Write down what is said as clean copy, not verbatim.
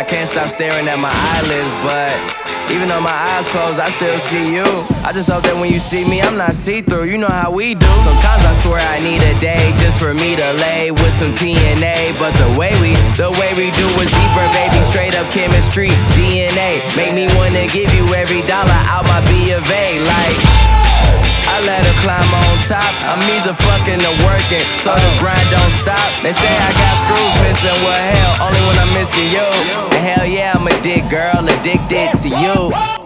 can't stop staring at my eyelids, but even though my eyes closed, I still see you. I just hope that when you see me, I'm not see-through. You know how we do. Sometimes I swear I need a day just for me to lay with some TNA. But the way we do is deeper, baby. Straight up chemistry, DNA. Make me wanna give you every dollar out my B of A. Like, I let her climb on top. I'm either fucking or working, so the grind don't stop. They say I got screws missing, well hell, only when I'm missing you. And hell yeah, I'm a dick girl, addicted to you.